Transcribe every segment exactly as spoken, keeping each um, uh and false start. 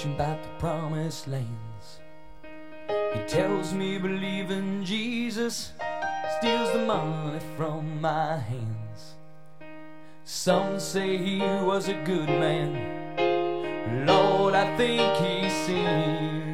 preaching about the promised lands. He tells me believe in Jesus steals the money from my hands. Some say he was a good man, Lord, I think he sinned.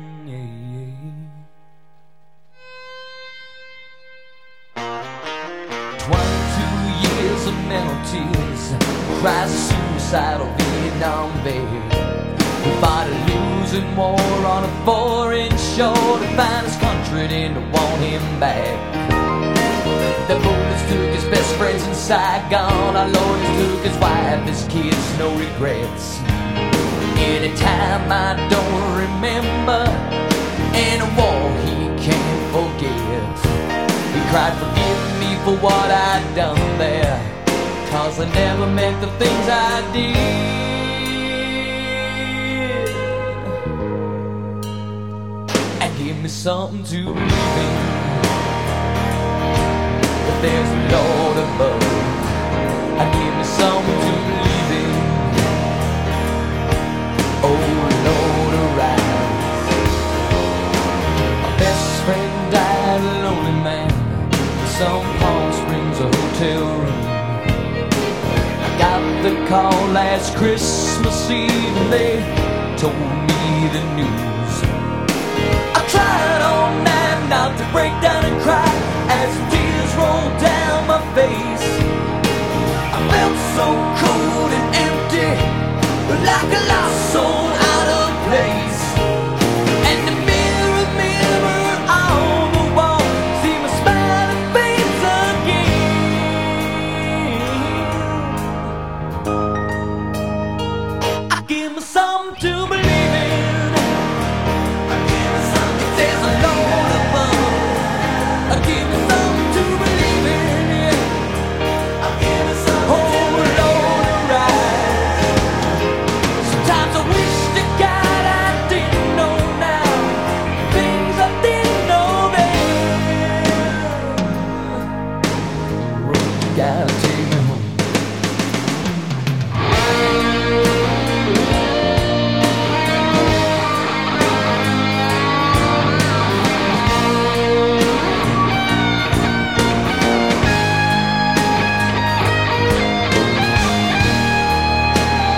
Twenty-two years of mental tears, cries of suicidal Vietnam vet. We fought a losing war on a foreign shore to find his country and to want him back. The bullets took his best friends in Saigon, our lawyers took his wife, his kids, no regrets. Anytime I don't remember, in a war he can't forget. He cried, forgive me for what I'd done there, 'cause I never meant the things I did. And give me something to believe in, that there's a Lord above. And give me something to believe in, oh Lord, arise. My best friend died a lonely man in some Palm Springs a hotel room. I got the call last Christmas Eve and they told me the news. I tried all night not to break down and cry as tears rolled down my face. I felt so cold and empty, like a lost